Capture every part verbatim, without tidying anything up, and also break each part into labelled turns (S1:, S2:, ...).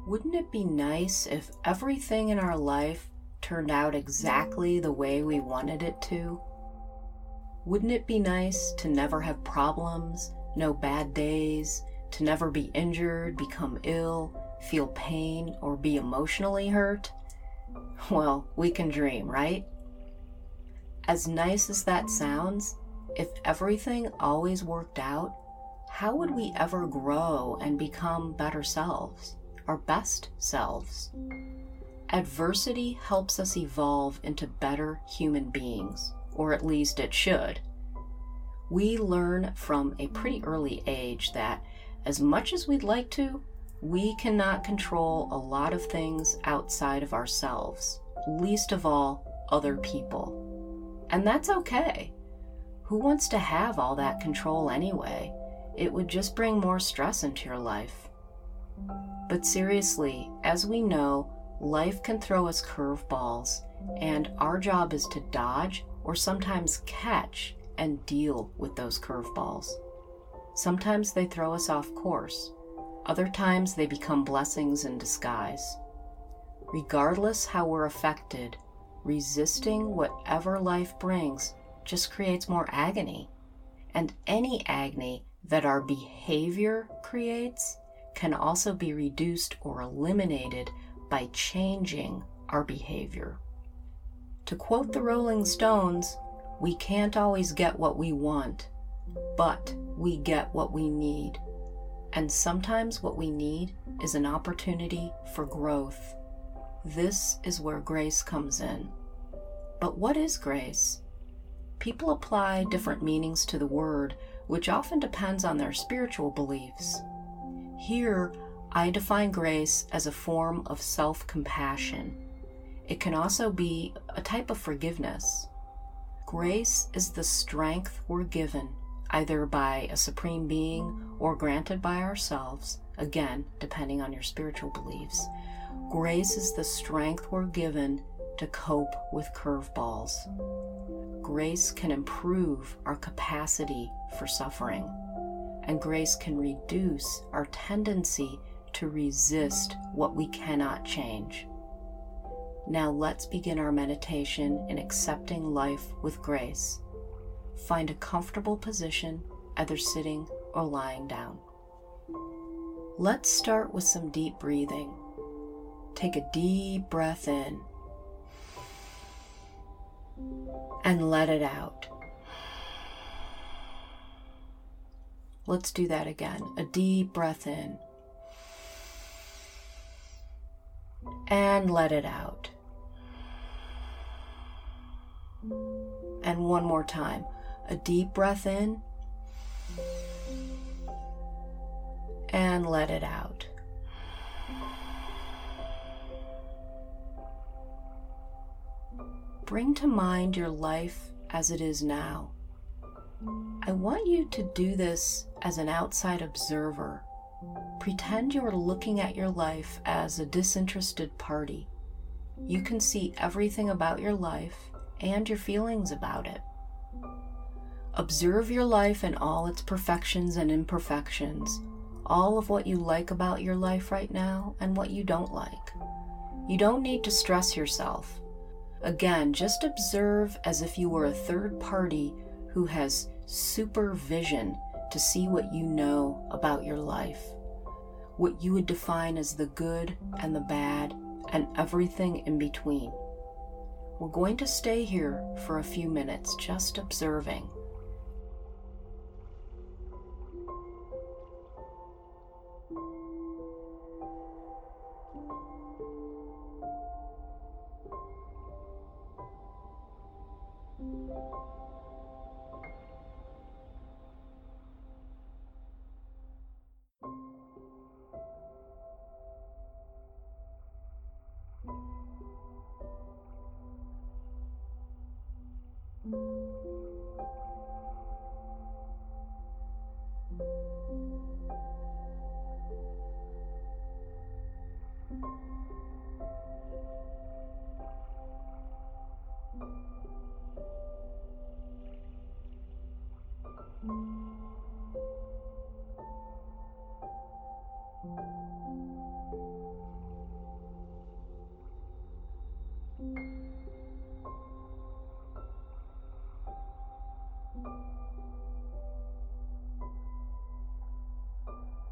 S1: Wouldn't it be nice if everything in our life turned out exactly the way we wanted it to? Wouldn't it be nice to never have problems, no bad days, to never be injured, become ill, feel pain, or be emotionally hurt? Well, we can dream, right? As nice as that sounds, if everything always worked out, how would we ever grow and become better selves, our best selves? Adversity helps us evolve into better human beings, or at least it should. We learn from a pretty early age that as much as we'd like to, we cannot control a lot of things outside of ourselves, least of all, other people. And that's okay. Who wants to have all that control anyway? It would just bring more stress into your life. But seriously, as we know, life can throw us curveballs, and our job is to dodge or sometimes catch and deal with those curveballs. Sometimes they throw us off course. Other times they become blessings in disguise. Regardless how we're affected, resisting whatever life brings just creates more agony. And any agony that our behavior creates can also be reduced or eliminated by changing our behavior. To quote the Rolling Stones, we can't always get what we want, but we get what we need. And sometimes what we need is an opportunity for growth. This is where grace comes in. But what is grace? People apply different meanings to the word, which often depends on their spiritual beliefs. Here, I define grace as a form of self-compassion. It can also be a type of forgiveness. Grace is the strength we're given, either by a supreme being or granted by ourselves, again, depending on your spiritual beliefs. Grace is the strength we're given to cope with curveballs. Grace can improve our capacity for suffering, and grace can reduce our tendency to resist what we cannot change. Now let's begin our meditation in accepting life with grace. Find a comfortable position, either sitting or lying down. Let's start with some deep breathing. Take a deep breath in and let it out. Let's do that again. A deep breath in and let it out. And one more time. A deep breath in and let it out. Bring to mind your life as it is now. I want you to do this as an outside observer. Pretend you are looking at your life as a disinterested party. You can see everything about your life and your feelings about it. Observe your life in all its perfections and imperfections, all of what you like about your life right now and what you don't like. You don't need to stress yourself. Again, just observe as if you were a third party who has supervision to see what you know about your life, what you would define as the good and the bad and everything in between. We're going to stay here for a few minutes, just observing.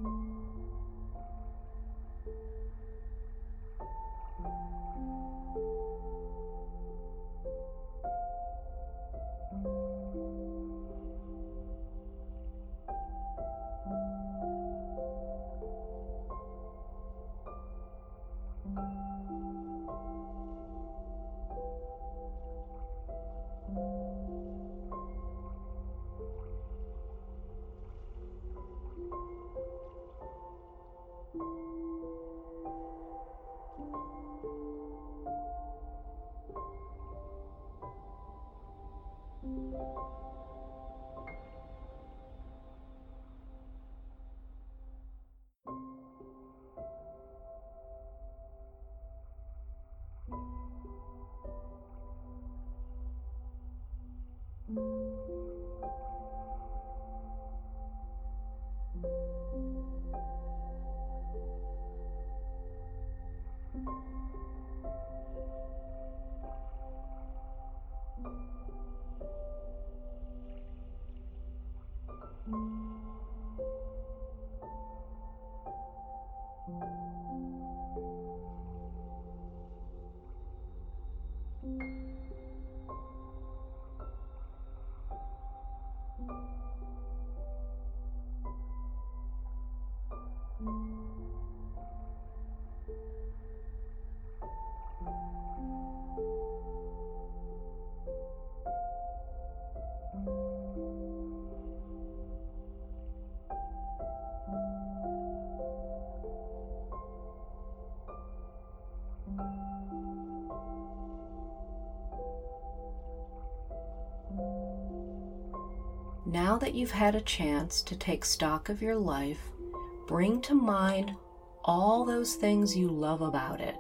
S1: Now that you've had a chance to take stock of your life, bring to mind all those things you love about it,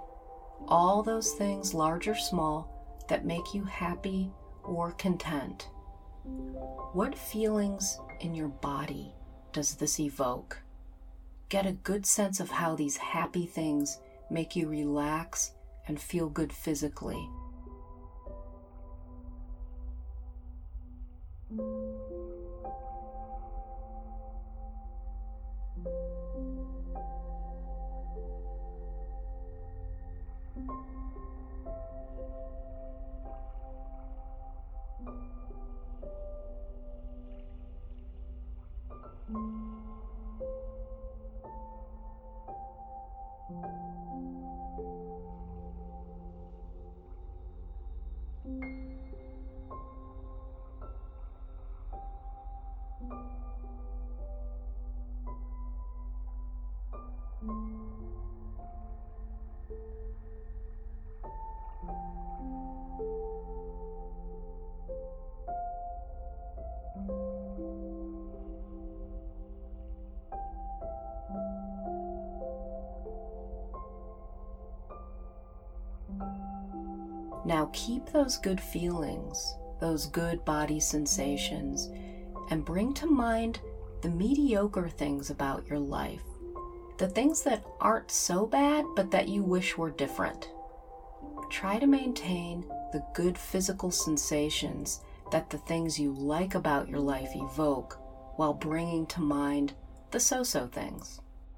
S1: all those things, large or small, that make you happy or content. What feelings in your body does this evoke? Get a good sense of how these happy things make you relax and feel good physically. Now keep those good feelings, those good body sensations, and bring to mind the mediocre things about your life, the things that aren't so bad but that you wish were different. Try to maintain the good physical sensations that the things you like about your life evoke while bringing to mind the so-so things.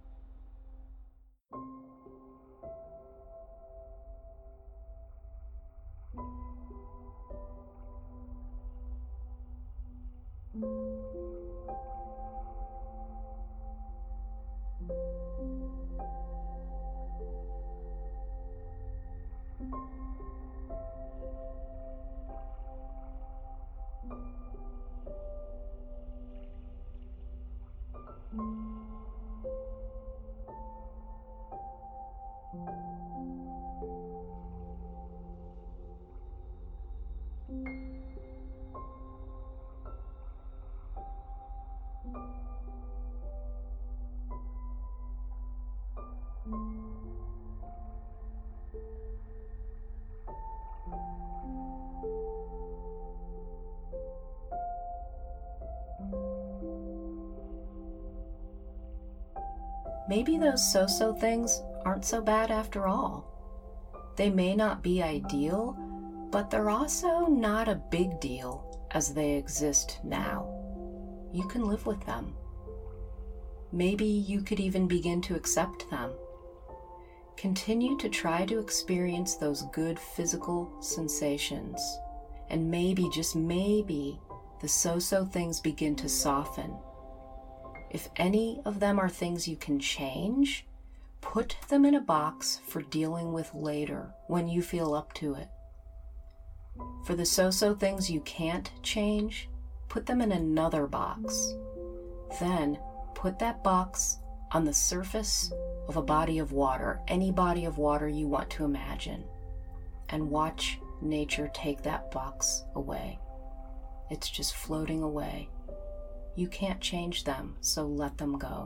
S1: Maybe those so-so things aren't so bad after all. They may not be ideal, but they're also not a big deal as they exist now. You can live with them. Maybe you could even begin to accept them. Continue to try to experience those good physical sensations, and maybe, just maybe, the so-so things begin to soften. If any of them are things you can change, put them in a box for dealing with later when you feel up to it. For the so-so things you can't change, put them in another box. Then put that box on the surface of a body of water, any body of water you want to imagine, and watch nature take that box away. It's just floating away. You can't change them, so let them go.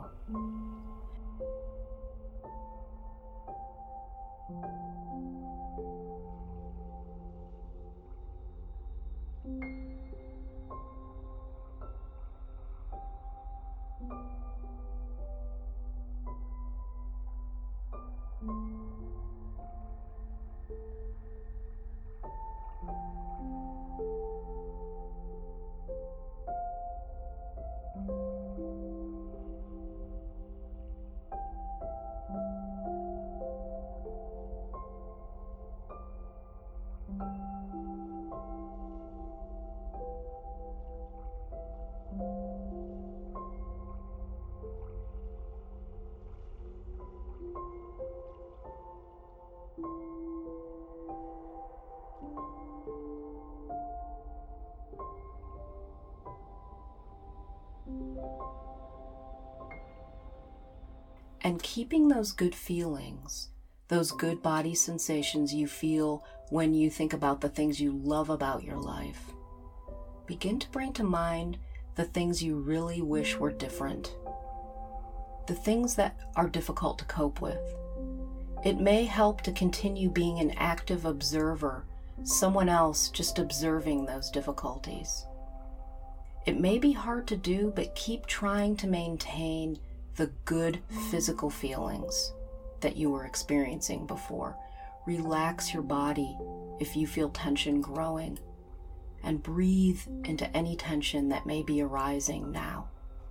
S1: And keeping those good feelings, those good body sensations you feel when you think about the things you love about your life, begin to bring to mind the things you really wish were different, the things that are difficult to cope with. It may help to continue being an active observer, someone else just observing those difficulties. It may be hard to do, but keep trying to maintain the good physical feelings that you were experiencing before. Relax your body if you feel tension growing, and breathe into any tension that may be arising now.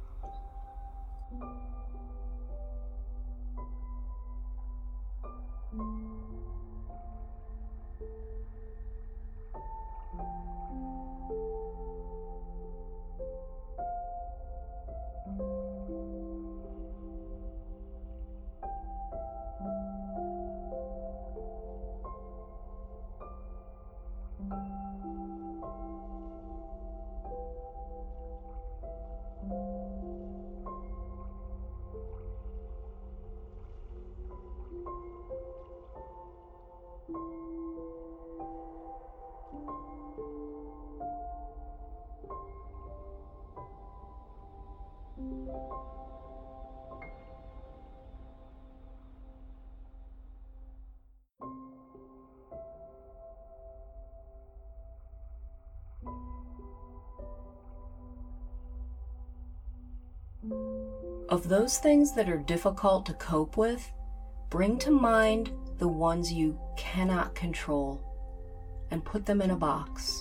S1: Of those things that are difficult to cope with, bring to mind the ones you cannot control and put them in a box.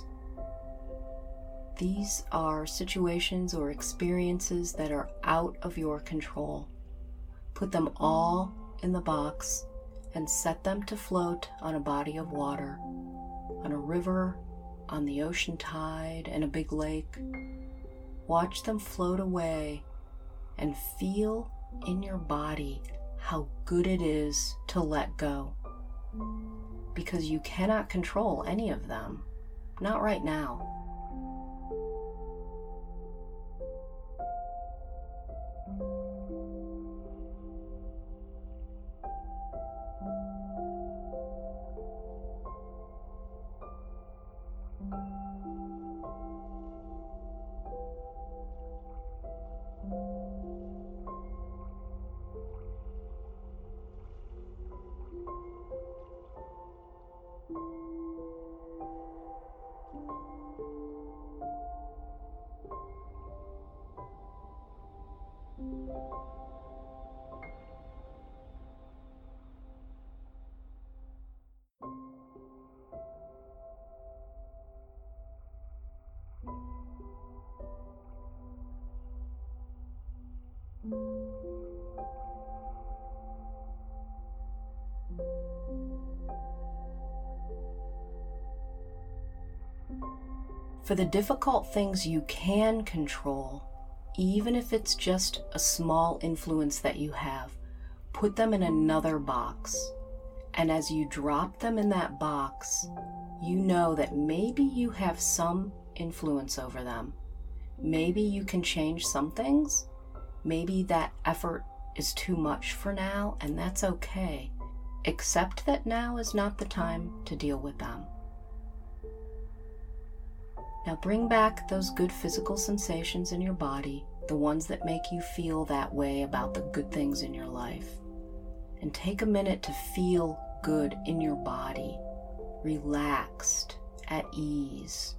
S1: These are situations or experiences that are out of your control. Put them all in the box and set them to float on a body of water, on a river, on the ocean tide, and a big lake. Watch them float away and feel in your body how good it is to let go. Because you cannot control any of them, not right now. For the difficult things you can control, even if it's just a small influence that you have, put them in another box. And as you drop them in that box, you know that maybe you have some influence over them. Maybe you can change some things. Maybe that effort is too much for now, and that's okay. Accept that now is not the time to deal with them. Now bring back those good physical sensations in your body, the ones that make you feel that way about the good things in your life. And take a minute to feel good in your body, relaxed, at ease.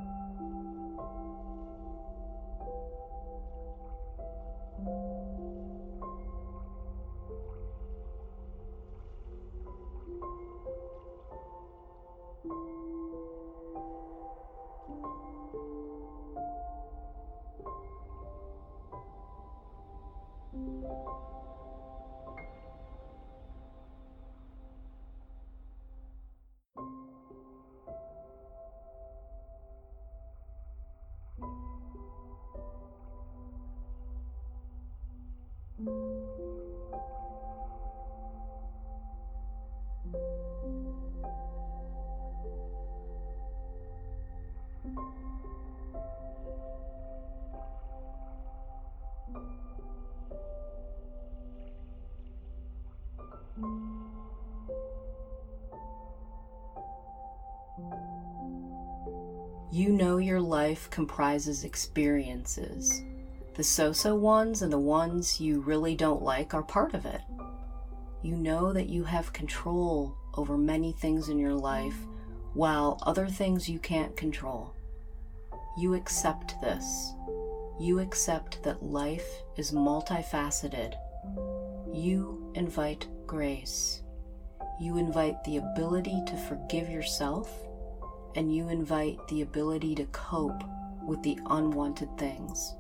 S1: You know your life comprises experiences. The so-so ones and the ones you really don't like are part of it. You know that you have control over many things in your life, while other things you can't control. You accept this. You accept that life is multifaceted. You invite grace. You invite the ability to forgive yourself, and you invite the ability to cope with the unwanted things.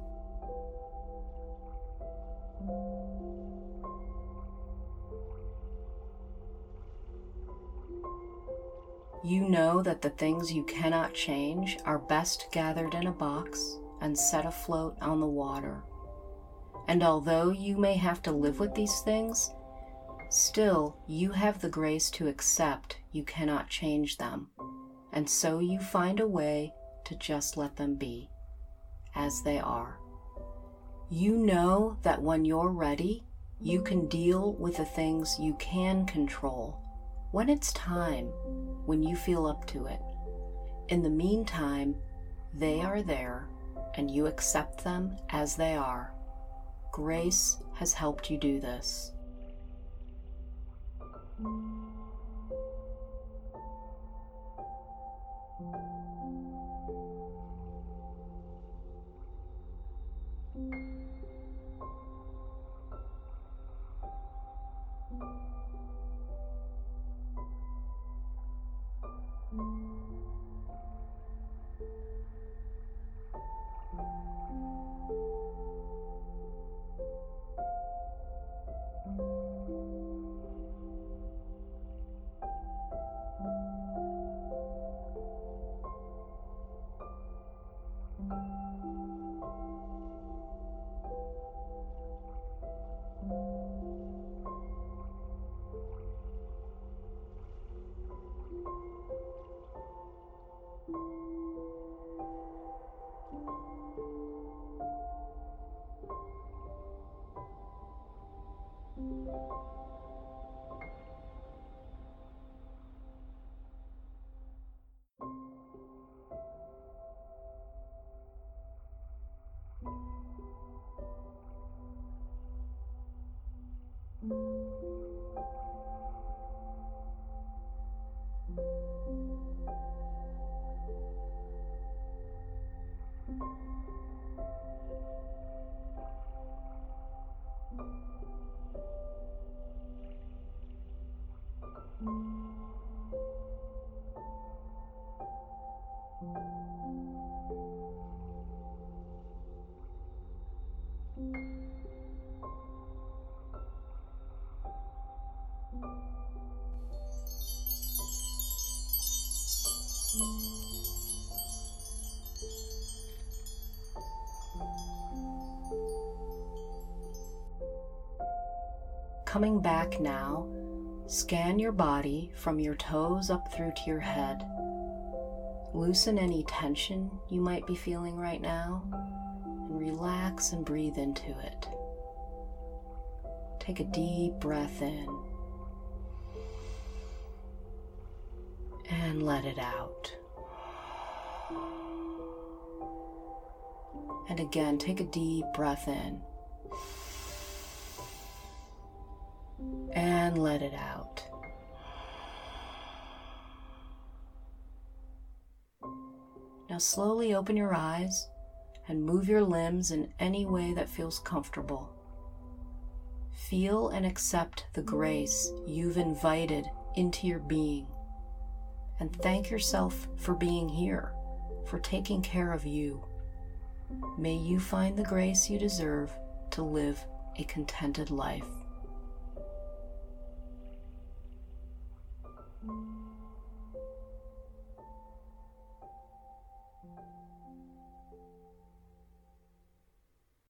S1: You know that the things you cannot change are best gathered in a box and set afloat on the water. And although you may have to live with these things, still you have the grace to accept you cannot change them. And so you find a way to just let them be, as they are. You know that when you're ready, you can deal with the things you can control when it's time, when you feel up to it. In the meantime, they are there, and you accept them as they are. Grace has helped you do this. Coming back now, scan your body from your toes up through to your head. Loosen any tension you might be feeling right now, and relax and breathe into it. Take a deep breath in, and let it out. And again, take a deep breath in, and let it out. Now slowly open your eyes and move your limbs in any way that feels comfortable. Feel and accept the grace you've invited into your being, and thank yourself for being here, for taking care of you. May you find the grace you deserve to live a contented life.